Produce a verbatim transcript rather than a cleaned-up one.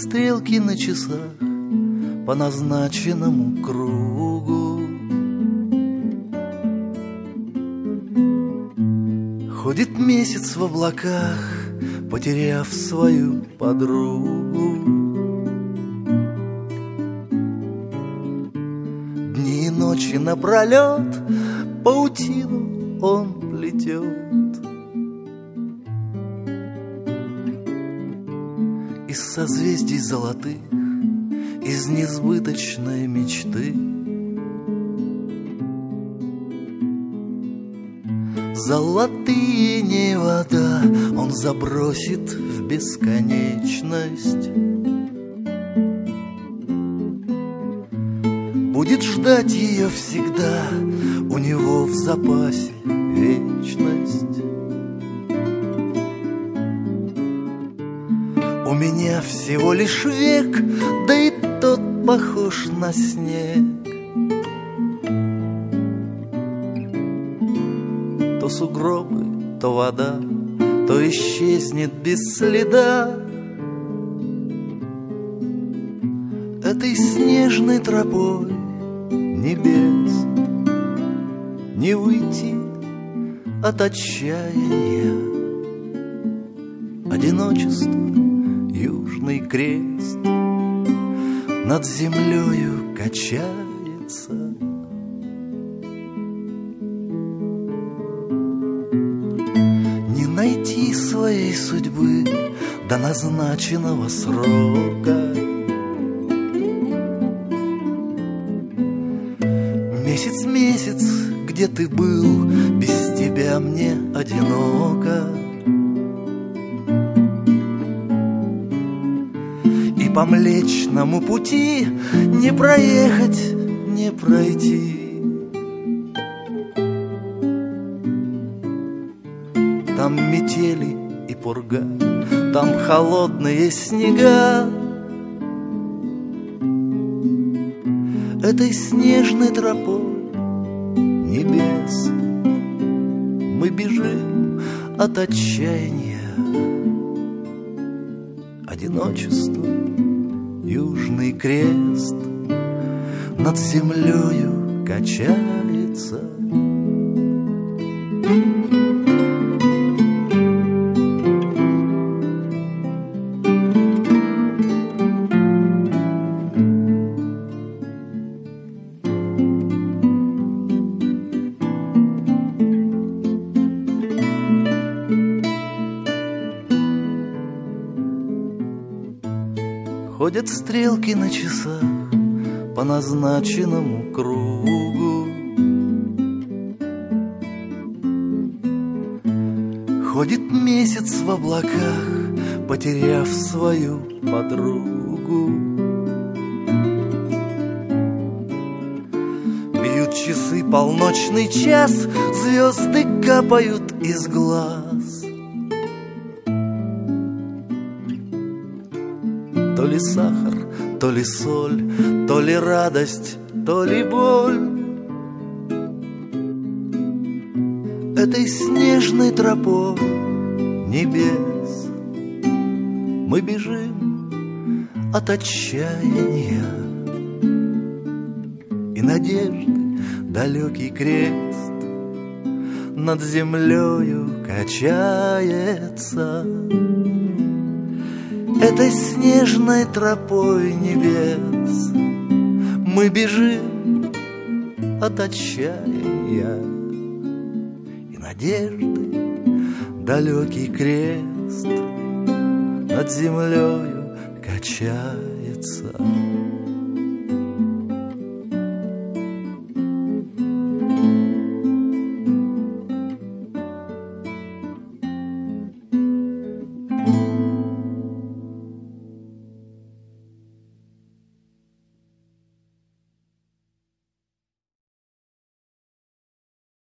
стрелки на часах по назначенному кругу. Ходит месяц в облаках, потеряв свою подругу. Дни и ночи напролет паутину он плетет. Из созвездий золотых, из несбыточной мечты. Золотые невода он забросит в бесконечность. Будет ждать ее всегда, у него в запасе вечность. У меня всего лишь век, да и тот похож на снег. То сугробы, то вода, то исчезнет без следа. Этой снежной тропой небес не уйти от отчаяния. Одиночество, южный крест над землею качается. Не найти своей судьбы до назначенного срока. Месяц, месяц, где ты был, без тебя мне одиноко. И по Млечному пути не проехать, не пройти. Там метели и пурга, там холодные снега. Этой снежной тропой небес мы бежим от отчаяния. Одиночество, южный крест над землею качается. Ходят стрелки на часах по назначенному кругу. Ходит месяц в облаках, потеряв свою подругу. Бьют часы полночный час, звезды капают из глаз. То ли сахар, то ли соль, то ли радость, то ли боль. Этой снежной тропой небес мы бежим от отчаяния. И надежды далекий крест над землею качается. Этой снежной тропой небес мы бежим от отчаяния. И надежды далекий крест над землею качается.